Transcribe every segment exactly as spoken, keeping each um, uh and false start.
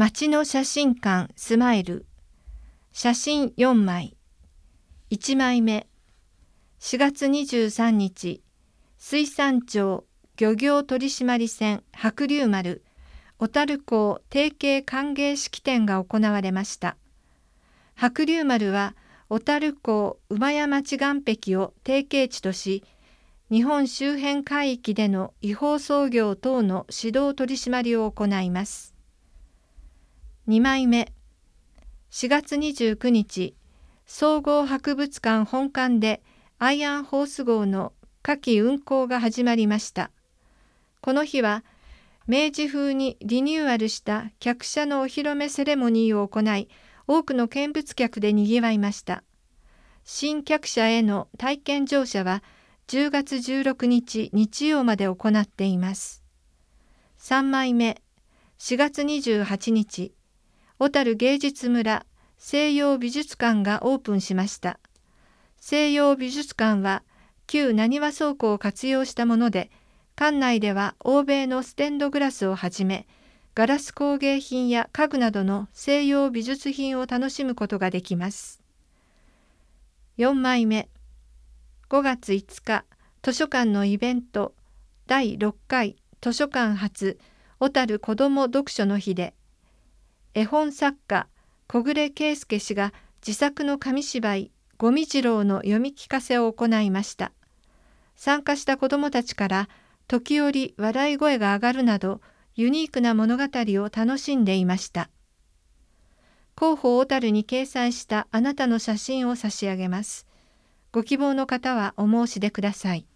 街の写真館スマイル。写真よんまい。いちまいめ。しがつにじゅうさんにち、水産庁漁業取締船白龍丸小樽港提携歓迎式典が行われました。白龍丸は小樽港馬屋町岸壁を提携地とし、日本周辺海域での違法操業等の指導取締りを行います。にまいめ。しがつにじゅうくにち、総合博物館本館でアイアンホース号の夏季運航が始まりました。この日は、明治風にリニューアルした客車のお披露目セレモニーを行い、多くの見物客でにぎわいました。新客車への体験乗車はじゅうがつじゅうろくにち日曜まで行っています。さんまいめ。しがつにじゅうはちにち、小樽芸術村西洋美術館がオープンしました。西洋美術館は旧浪速倉庫を活用したもので、館内では欧米のステンドグラスをはじめ、ガラス工芸品や家具などの西洋美術品を楽しむことができます。よんまいめ。ごがついつか、図書館のイベントだいろっかい図書館発小樽子ども読書の日で、絵本作家小暮圭介氏が自作の紙芝居ごみ次郎の読み聞かせを行いました。参加した子どもたちから時折笑い声が上がるなどユニークな物語を楽しんでいました。広報小樽に掲載したあなたの写真を差し上げます。ご希望の方はお申し出ください。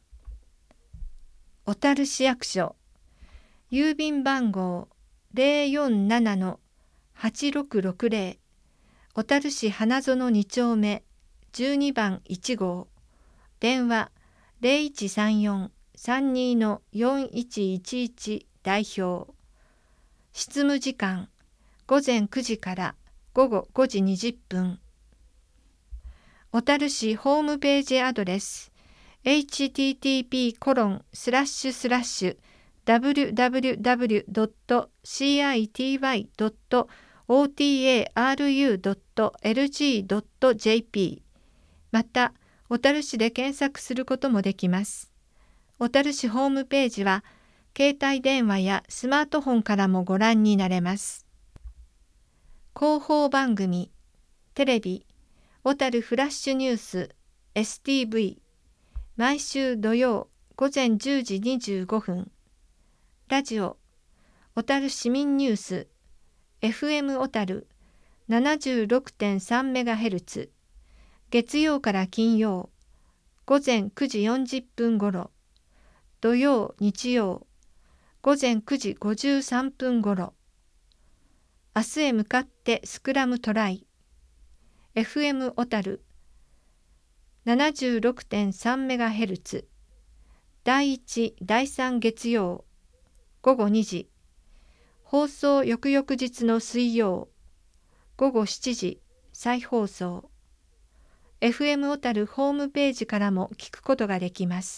小樽市役所郵便番号 ゼロよんななのはちろくろくゼロ 小樽市花園にちょうめじゅうにばんいちごう、電話 ゼロいちさんよん さんにのよんいちいちいち 代表。執務時間ごぜんくじからごごごじにじゅっぷん。小樽市ホームページアドレス エイチティーティーピーコロンスラッシュスラッシュダブリュダブリュダブリュドットシーアイティーワイドットオーティーエーアールユードットエルジードットジェーピー。また、小樽市で検索することもできます。小樽市ホームページは、携帯電話やスマートフォンからもご覧になれます。広報番組、テレビ、小樽フラッシュニュース エスティーブイ、毎週土曜ごぜんじゅうじにじゅうごふん。ラジオ、小樽市民ニュース、エフエム 小樽 ななじゅうろくてんさんメガヘルツ、月曜から金曜、ごぜんくじよんじゅっぷんごろ、土曜、日曜、ごぜんくじごじゅうさんぷんごろ、明日へ向かってスクラムトライ、エフエム 小樽 ななじゅうろくてんさんメガヘルツ、だいいち、だいさん月曜、ごごにじ、放送翌々日の水曜、ごごしちじ、再放送。エフエム 小樽ホームページからも聞くことができます。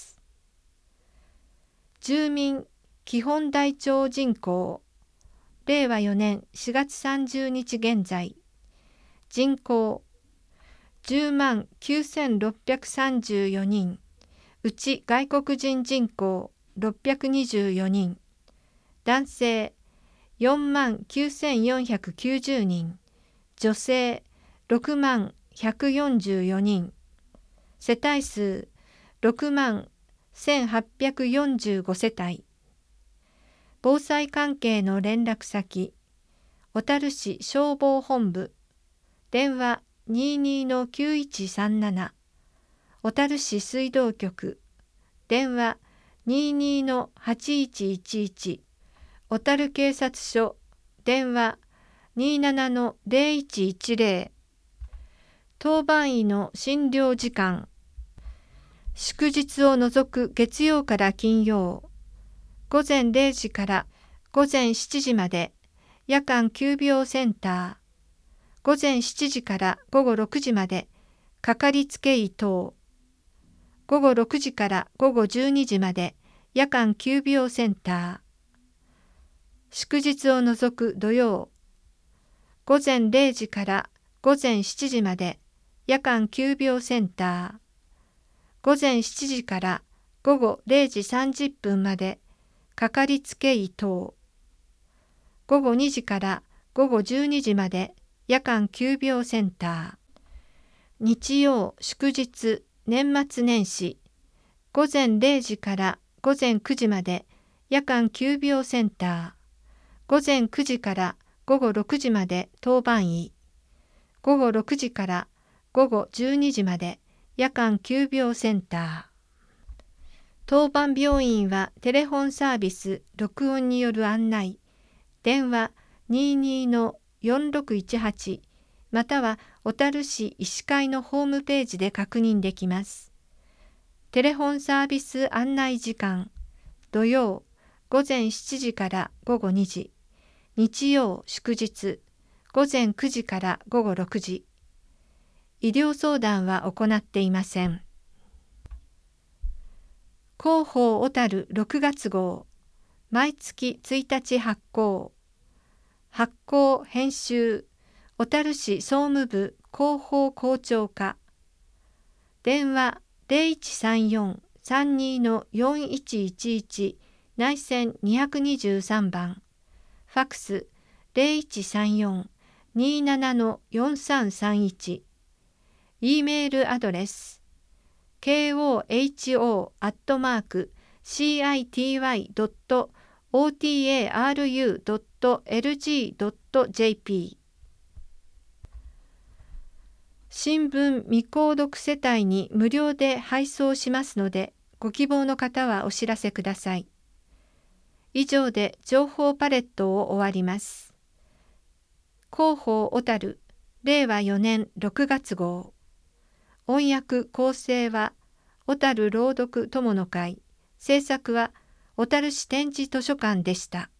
住民基本台帳人口、れいわよねんしがつさんじゅうにち現在、人口じゅうまんきゅうせんろっぴゃくさんじゅうよにん、うち外国人人口ろっぴゃくにじゅうよにん、男性よんまんきゅうせんよんひゃくきゅうじゅうにん、女性ろくまんひゃくよんじゅうよにん、世帯数ろくまんせんはっぴゃくよんじゅうごせたい。防災関係の連絡先、小樽市消防本部、電話 にじゅうにのきゅういちさんなな、小樽市水道局、電話 にじゅうにのはちいちいちいち、小樽警察署、電話 にじゅうななのゼロいちいちゼロ、当番医の診療時間、祝日を除く月曜から金曜、ごぜんれいじからごぜんしちじまで夜間急病センター、ごぜんしちじからごごろくじまでかかりつけ医等、ごごろくじからごごじゅうにじまで夜間急病センター、祝日を除く土曜午前れいじから午前しちじまで夜間急病センター、午前しちじから午後れいじさんじゅっぷんまでかかりつけ医等、午後にじから午後じゅうにじまで夜間急病センター、日曜祝日年末年始午前れいじから午前くじまで夜間急病センター、午前くじから午後ろくじまで当番医、午後ろくじから午後じゅうにじまで夜間急病センター。当番病院はテレフォンサービス録音による案内、電話 にじゅうにのよんろくいちはち または小樽市医師会のホームページで確認できます。テレフォンサービス案内時間、土曜午前しちじから午後にじ、日曜祝日午前くじから午後ろくじ。医療相談は行っていません。広報小樽ろくがつ号、毎月ついたち発行。発行編集、小樽市総務部広報校長課。電話ゼロいちさんよん さんにのよんいちいちいち内線ににさんばん。ファックスゼロいちさんよん にななのよんさんさんいち。E メールアドレス ケーオーエイチオー アットマーク シーアイティーワイ ドット オーティーエーアールユー ドット エルジー ドット ジェーピー。新聞未購読世帯に無料で配送しますので、ご希望の方はお知らせください。以上で情報パレットを終わります。広報小樽れいわよねんろくがつ号。音訳構成は小樽朗読友の会、制作は小樽市展示図書館でした。